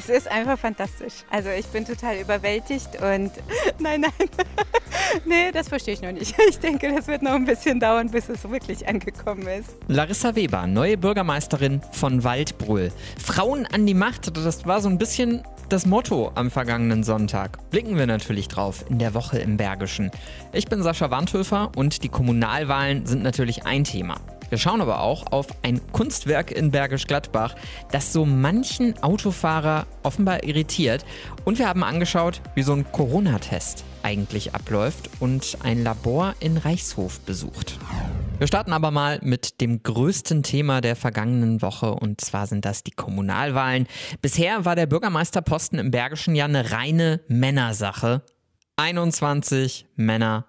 Es ist einfach fantastisch. Also ich bin total überwältigt und nein. Nee, das verstehe ich noch nicht. Ich denke, das wird noch ein bisschen dauern, bis es wirklich angekommen ist. Larissa Weber, neue Bürgermeisterin von Waldbröl. Frauen an die Macht, das war so ein bisschen das Motto am vergangenen Sonntag. Blicken wir natürlich drauf in der Woche im Bergischen. Ich bin Sascha Wandhöfer und die Kommunalwahlen sind natürlich ein Thema. Wir schauen aber auch auf ein Kunstwerk in Bergisch Gladbach, das so manchen Autofahrer offenbar irritiert. Und wir haben angeschaut, wie so ein Corona-Test eigentlich abläuft und ein Labor in Reichshof besucht. Wir starten aber mal mit dem größten Thema der vergangenen Woche und zwar sind das die Kommunalwahlen. Bisher war der Bürgermeisterposten im Bergischen ja eine reine Männersache. 21 Männer,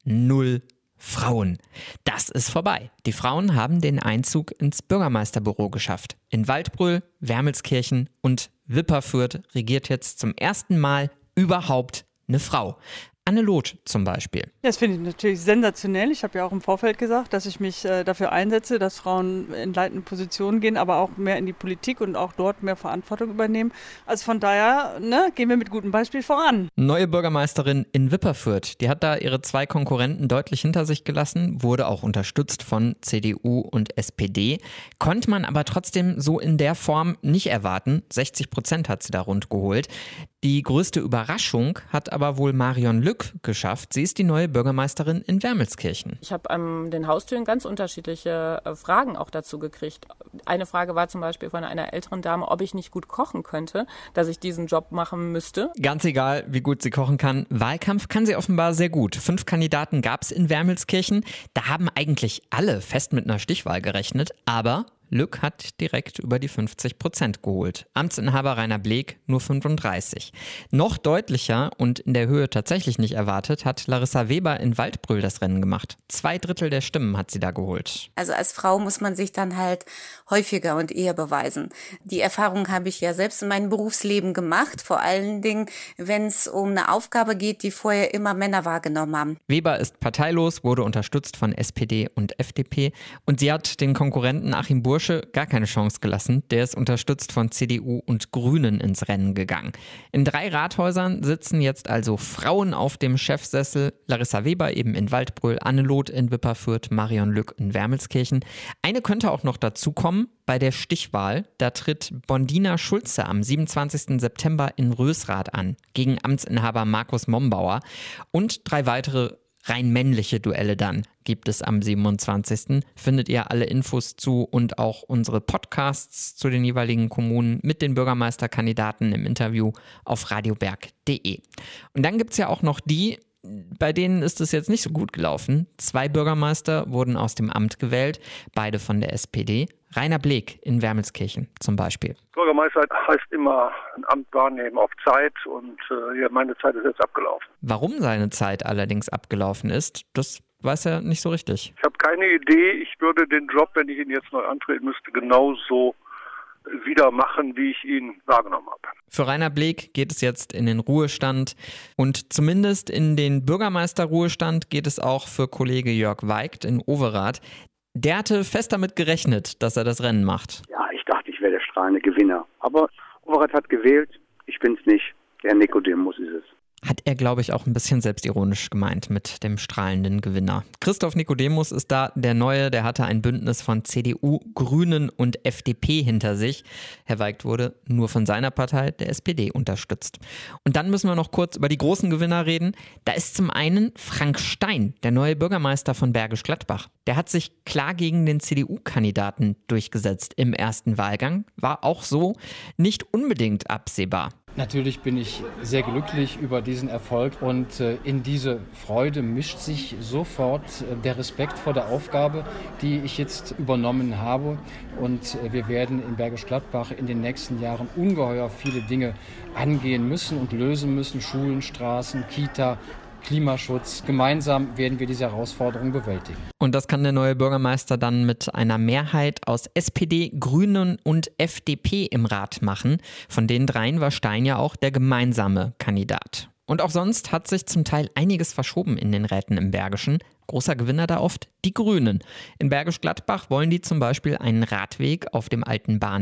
0 Frauen. Das ist vorbei. Die Frauen haben den Einzug ins Bürgermeisterbüro geschafft. In Waldbröl, Wermelskirchen und Wipperfürth regiert jetzt zum ersten Mal überhaupt eine Frau. Anne Loth zum Beispiel. Das finde ich natürlich sensationell. Ich habe ja auch im Vorfeld gesagt, dass ich mich dafür einsetze, dass Frauen in leitende Positionen gehen, aber auch mehr in die Politik und auch dort mehr Verantwortung übernehmen. Also von daher gehen wir mit gutem Beispiel voran. Neue Bürgermeisterin in Wipperfürth, die hat da ihre 2 Konkurrenten deutlich hinter sich gelassen, wurde auch unterstützt von CDU und SPD. Konnte man aber trotzdem so in der Form nicht erwarten. 60% hat sie da rund geholt. Die größte Überraschung hat aber wohl Marion Lück geschafft. Sie ist die neue Bürgermeisterin in Wermelskirchen. Ich habe an den Haustüren ganz unterschiedliche Fragen auch dazu gekriegt. Eine Frage war zum Beispiel von einer älteren Dame, ob ich nicht gut kochen könnte, dass ich diesen Job machen müsste. Ganz egal, wie gut sie kochen kann. Wahlkampf kann sie offenbar sehr gut. 5 Kandidaten gab es in Wermelskirchen. Da haben eigentlich alle fest mit einer Stichwahl gerechnet, aber Lück hat direkt über die 50% geholt. Amtsinhaber Rainer Bleek nur 35. Noch deutlicher und in der Höhe tatsächlich nicht erwartet, hat Larissa Weber in Waldbröl das Rennen gemacht. 2/3 der Stimmen hat sie da geholt. Also als Frau muss man sich dann halt häufiger und eher beweisen. Die Erfahrung habe ich ja selbst in meinem Berufsleben gemacht, vor allen Dingen, wenn es um eine Aufgabe geht, die vorher immer Männer wahrgenommen haben. Weber ist parteilos, wurde unterstützt von SPD und FDP und sie hat den Konkurrenten Achim Bursche gar keine Chance gelassen. Der ist unterstützt von CDU und Grünen ins Rennen gegangen. In 3 Rathäusern sitzen jetzt also Frauen auf dem Chefsessel. Larissa Weber eben in Waldbröl, Anne Loth in Wipperfürth, Marion Lück in Wermelskirchen. Eine könnte auch noch dazukommen bei der Stichwahl. Da tritt Bondina Schulze am 27. September in Rösrath an, gegen Amtsinhaber Markus Mombauer. Und 3 weitere rein männliche Duelle dann gibt es am 27. Findet ihr alle Infos zu und auch unsere Podcasts zu den jeweiligen Kommunen mit den Bürgermeisterkandidaten im Interview auf radioberg.de. Und dann gibt es ja auch noch die, bei denen ist es jetzt nicht so gut gelaufen. 2 Bürgermeister wurden aus dem Amt gewählt, beide von der SPD. Rainer Bleek in Wermelskirchen zum Beispiel. Bürgermeister heißt immer ein Amt wahrnehmen auf Zeit und meine Zeit ist jetzt abgelaufen. Warum seine Zeit allerdings abgelaufen ist, das weiß er nicht so richtig. Ich habe keine Idee. Ich würde den Job, wenn ich ihn jetzt neu antreten müsste, genauso wieder machen, wie ich ihn wahrgenommen habe. Für Rainer Bleek geht es jetzt in den Ruhestand und zumindest in den Bürgermeisterruhestand geht es auch für Kollege Jörg Weigt in Overath. Der hatte fest damit gerechnet, dass er das Rennen macht. Ja, ich dachte, ich wäre der strahlende Gewinner. Aber Overath hat gewählt, ich bin's nicht. Der Nikodemus ist es. Hat er, glaube ich, auch ein bisschen selbstironisch gemeint mit dem strahlenden Gewinner. Christoph Nikodemus ist da der Neue, der hatte ein Bündnis von CDU, Grünen und FDP hinter sich. Herr Weigt wurde nur von seiner Partei, der SPD, unterstützt. Und dann müssen wir noch kurz über die großen Gewinner reden. Da ist zum einen Frank Stein, der neue Bürgermeister von Bergisch Gladbach. Der hat sich klar gegen den CDU-Kandidaten durchgesetzt im ersten Wahlgang. War auch so nicht unbedingt absehbar. Natürlich bin ich sehr glücklich über diesen Erfolg und in diese Freude mischt sich sofort der Respekt vor der Aufgabe, die ich jetzt übernommen habe. Und wir werden in Bergisch Gladbach in den nächsten Jahren ungeheuer viele Dinge angehen müssen und lösen müssen. Schulen, Straßen, Kita, Klimaschutz. Gemeinsam werden wir diese Herausforderung bewältigen. Und das kann der neue Bürgermeister dann mit einer Mehrheit aus SPD, Grünen und FDP im Rat machen. Von den 3 war Stein ja auch der gemeinsame Kandidat. Und auch sonst hat sich zum Teil einiges verschoben in den Räten im Bergischen. Großer Gewinner da oft die Grünen. In Bergisch Gladbach wollen die zum Beispiel einen Radweg auf dem alten Bahndamm.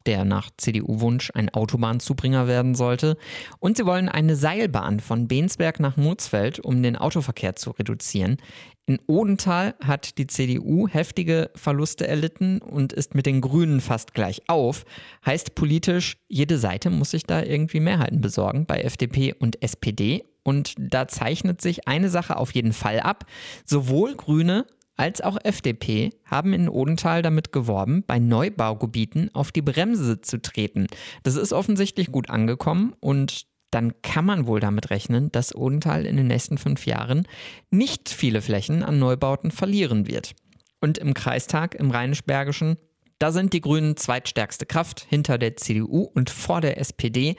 der nach CDU-Wunsch ein Autobahnzubringer werden sollte. Und sie wollen eine Seilbahn von Bensberg nach Murzfeld, um den Autoverkehr zu reduzieren. In Odenthal hat die CDU heftige Verluste erlitten und ist mit den Grünen fast gleich auf. Heißt politisch, jede Seite muss sich da irgendwie Mehrheiten besorgen bei FDP und SPD. Und da zeichnet sich eine Sache auf jeden Fall ab. Sowohl Grüne als auch FDP haben in Odenthal damit geworben, bei Neubaugebieten auf die Bremse zu treten. Das ist offensichtlich gut angekommen und dann kann man wohl damit rechnen, dass Odenthal in den nächsten 5 Jahren nicht viele Flächen an Neubauten verlieren wird. Und im Kreistag, im Rheinisch-Bergischen, da sind die Grünen zweitstärkste Kraft hinter der CDU und vor der SPD.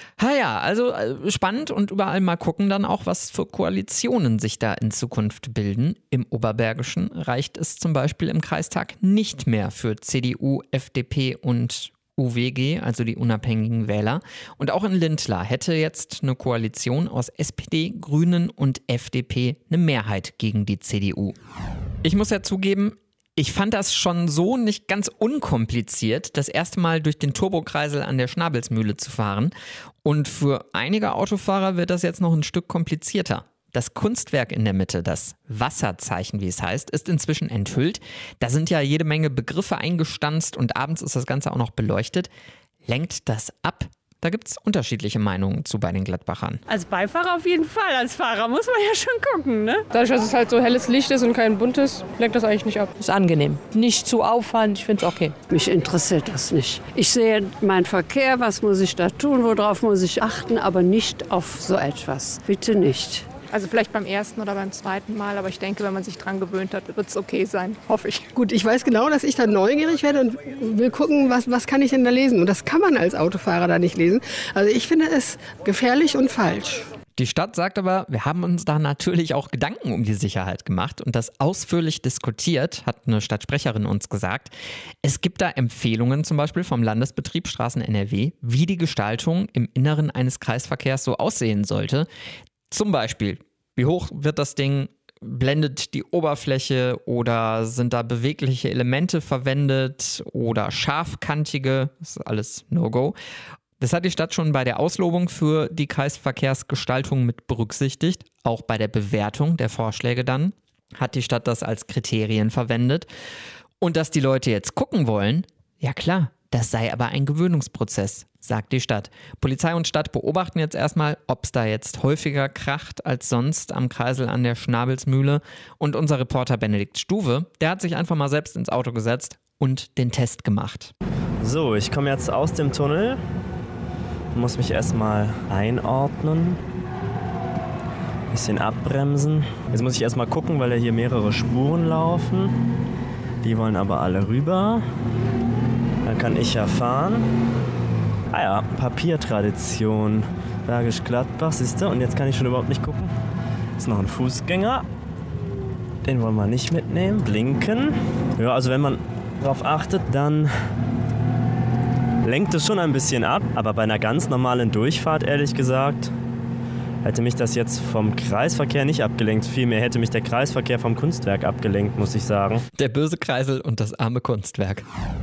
Also spannend und überall mal gucken dann auch, was für Koalitionen sich da in Zukunft bilden. Im Oberbergischen reicht es zum Beispiel im Kreistag nicht mehr für CDU, FDP und UWG, also die unabhängigen Wähler. Und auch in Lindlar hätte jetzt eine Koalition aus SPD, Grünen und FDP eine Mehrheit gegen die CDU. Ich muss ja zugeben, ich fand das schon so nicht ganz unkompliziert, das erste Mal durch den Turbokreisel an der Schnabelsmühle zu fahren. Und für einige Autofahrer wird das jetzt noch ein Stück komplizierter. Das Kunstwerk in der Mitte, das Wasserzeichen, wie es heißt, ist inzwischen enthüllt. Da sind ja jede Menge Begriffe eingestanzt und abends ist das Ganze auch noch beleuchtet. Lenkt das ab? Da gibt es unterschiedliche Meinungen zu bei den Gladbachern. Als Beifahrer auf jeden Fall, als Fahrer muss man ja schon gucken, ne? Dadurch, dass es halt so helles Licht ist und kein buntes, lenkt das eigentlich nicht ab. Ist angenehm. Nicht zu auffallend, ich finde es okay. Mich interessiert das nicht. Ich sehe meinen Verkehr, was muss ich da tun, worauf muss ich achten, aber nicht auf so etwas. Bitte nicht. Also vielleicht beim ersten oder beim zweiten Mal, aber ich denke, wenn man sich dran gewöhnt hat, wird es okay sein, hoffe ich. Gut, ich weiß genau, dass ich da neugierig werde und will gucken, was kann ich denn da lesen. Und das kann man als Autofahrer da nicht lesen. Also ich finde es gefährlich und falsch. Die Stadt sagt aber, wir haben uns da natürlich auch Gedanken um die Sicherheit gemacht und das ausführlich diskutiert, hat eine Stadtsprecherin uns gesagt. Es gibt da Empfehlungen zum Beispiel vom Landesbetrieb Straßen NRW, wie die Gestaltung im Inneren eines Kreisverkehrs so aussehen sollte. Zum Beispiel, wie hoch wird das Ding, blendet die Oberfläche oder sind da bewegliche Elemente verwendet oder scharfkantige, das ist alles No-Go. Das hat die Stadt schon bei der Auslobung für die Kreisverkehrsgestaltung mit berücksichtigt. Auch bei der Bewertung der Vorschläge dann hat die Stadt das als Kriterien verwendet. Und dass die Leute jetzt gucken wollen, ja klar, das sei aber ein Gewöhnungsprozess, sagt die Stadt. Polizei und Stadt beobachten jetzt erstmal, ob es da jetzt häufiger kracht als sonst am Kreisel an der Schnabelsmühle. Und unser Reporter Benedikt Stuwe, der hat sich einfach mal selbst ins Auto gesetzt und den Test gemacht. So, ich komme jetzt aus dem Tunnel, muss mich erstmal einordnen, ein bisschen abbremsen. Jetzt muss ich erstmal gucken, weil ja hier mehrere Spuren laufen. Die wollen aber alle rüber. Dann kann ich ja fahren. Ah ja, Papiertradition. Bergisch Gladbach, siehst du? Und jetzt kann ich schon überhaupt nicht gucken. Ist noch ein Fußgänger. Den wollen wir nicht mitnehmen. Blinken. Ja, also wenn man darauf achtet, dann lenkt es schon ein bisschen ab. Aber bei einer ganz normalen Durchfahrt, ehrlich gesagt, hätte mich das jetzt vom Kreisverkehr nicht abgelenkt. Vielmehr hätte mich der Kreisverkehr vom Kunstwerk abgelenkt, muss ich sagen. Der böse Kreisel und das arme Kunstwerk.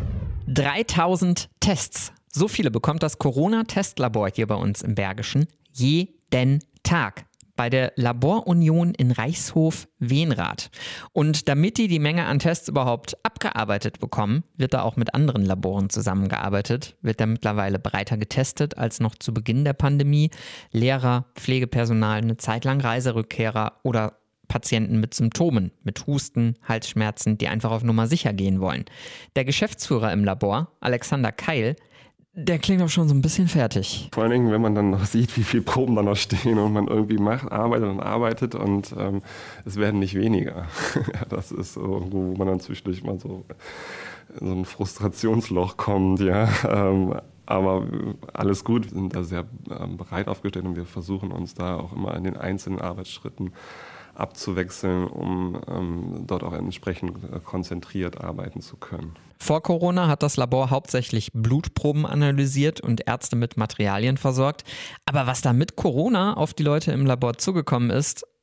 3000 Tests. So viele bekommt das Corona-Testlabor hier bei uns im Bergischen jeden Tag bei der Laborunion in Reichshof-Wenrath. Und damit die Menge an Tests überhaupt abgearbeitet bekommen, wird da auch mit anderen Laboren zusammengearbeitet, wird da mittlerweile breiter getestet als noch zu Beginn der Pandemie. Lehrer, Pflegepersonal, eine Zeit lang Reiserückkehrer oder Patienten mit Symptomen, mit Husten, Halsschmerzen, die einfach auf Nummer sicher gehen wollen. Der Geschäftsführer im Labor, Alexander Keil, der klingt auch schon so ein bisschen fertig. Vor allen Dingen, wenn man dann noch sieht, wie viele Proben da noch stehen und man irgendwie arbeitet und es werden nicht weniger. Ja, das ist so, wo man dann zwischendurch mal so in so ein Frustrationsloch kommt, ja. Aber alles gut, wir sind da sehr breit aufgestellt und wir versuchen uns da auch immer in den einzelnen Arbeitsschritten abzuwechseln, um dort auch entsprechend konzentriert arbeiten zu können. Vor Corona hat das Labor hauptsächlich Blutproben analysiert und Ärzte mit Materialien versorgt. Aber was da mit Corona auf die Leute im Labor zugekommen ist,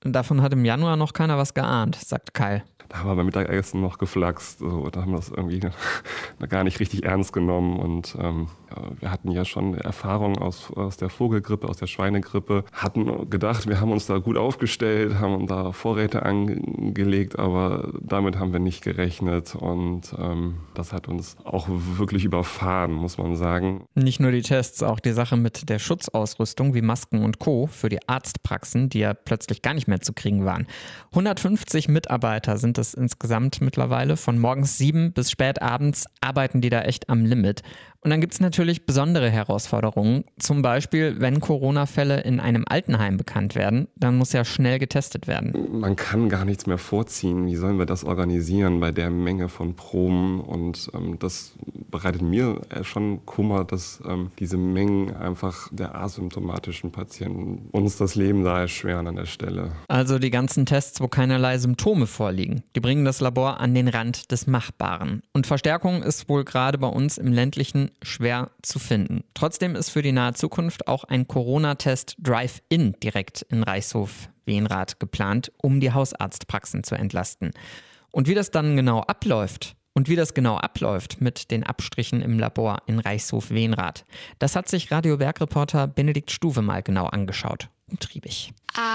davon hat im Januar noch keiner was geahnt, sagt Kai. Da haben wir beim Mittagessen noch geflaxt. So, da haben wir das irgendwie gar nicht richtig ernst genommen. Und wir hatten ja schon Erfahrungen aus der Vogelgrippe, aus der Schweinegrippe. Hatten gedacht, wir haben uns da gut aufgestellt, haben da Vorräte angelegt, aber damit haben wir nicht gerechnet. Und das hat uns auch wirklich überfahren, muss man sagen. Nicht nur die Tests, auch die Sache mit der Schutzausrüstung wie Masken und Co. für die Arztpraxen, die ja plötzlich gar nicht mehr zu kriegen waren. 150 Mitarbeiter sind es insgesamt mittlerweile. Von morgens 7 bis spät abends arbeiten die da echt am Limit. Und dann gibt es natürlich besondere Herausforderungen. Zum Beispiel, wenn Corona-Fälle in einem Altenheim bekannt werden, dann muss ja schnell getestet werden. Man kann gar nichts mehr vorziehen. Wie sollen wir das organisieren bei der Menge von Proben? Und das bereitet mir schon Kummer, dass diese Mengen einfach der asymptomatischen Patienten uns das Leben da erschweren an der Stelle. Also die ganzen Tests, wo keinerlei Symptome vorliegen, die bringen das Labor an den Rand des Machbaren. Und Verstärkung ist wohl gerade bei uns im ländlichen schwer zu finden. Trotzdem ist für die nahe Zukunft auch ein Corona-Test Drive-In direkt in Reichshof-Wenrath geplant, um die Hausarztpraxen zu entlasten. Und wie das genau abläuft mit den Abstrichen im Labor in Reichshof-Wenrath, das hat sich Radio Berg-Reporter Benedikt Stuwe mal genau angeschaut. Umtriebig.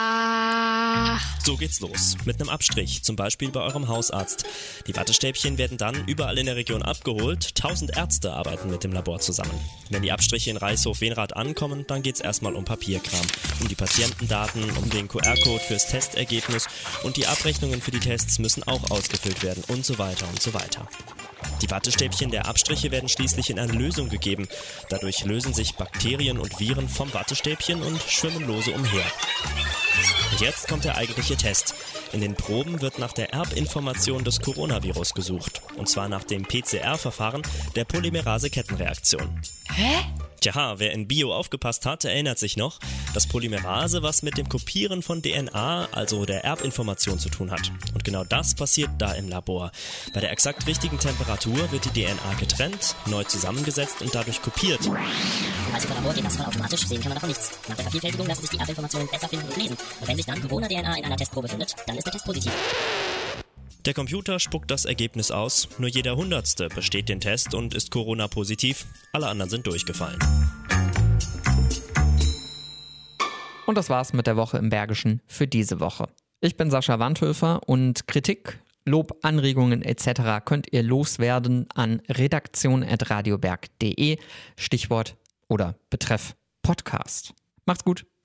So geht's los. Mit einem Abstrich, zum Beispiel bei eurem Hausarzt. Die Wattestäbchen werden dann überall in der Region abgeholt. 1000 Ärzte arbeiten mit dem Labor zusammen. Wenn die Abstriche in Reichshof-Wenrath ankommen, dann geht's erstmal um Papierkram. Um die Patientendaten, um den QR-Code fürs Testergebnis und die Abrechnungen für die Tests müssen auch ausgefüllt werden und so weiter und so weiter. Die Wattestäbchen der Abstriche werden schließlich in eine Lösung gegeben. Dadurch lösen sich Bakterien und Viren vom Wattestäbchen und schwimmen lose umher. Und jetzt kommt der eigentliche Test. In den Proben wird nach der Erbinformation des Coronavirus gesucht. Und zwar nach dem PCR-Verfahren der Polymerase-Kettenreaktion. Hä? Tja, wer in Bio aufgepasst hat, erinnert sich noch, dass Polymerase was mit dem Kopieren von DNA, also der Erbinformation, zu tun hat. Und genau das passiert da im Labor. Bei der exakt richtigen Temperatur wird die DNA getrennt, neu zusammengesetzt und dadurch kopiert. Also im Labor geht das voll automatisch, sehen kann man davon nichts. Nach der Vervielfältigung lassen sich die Erbinformationen besser finden und lesen. Und wenn sich dann Corona-DNA in einer Testprobe findet, dann ist der Test positiv. Der Computer spuckt das Ergebnis aus. Nur jeder Hundertste besteht den Test und ist Corona-positiv. Alle anderen sind durchgefallen. Und das war's mit der Woche im Bergischen für diese Woche. Ich bin Sascha Wandhöfer und Kritik, Lob, Anregungen etc. könnt ihr loswerden an redaktion@radioberg.de, Stichwort oder Betreff Podcast. Macht's gut!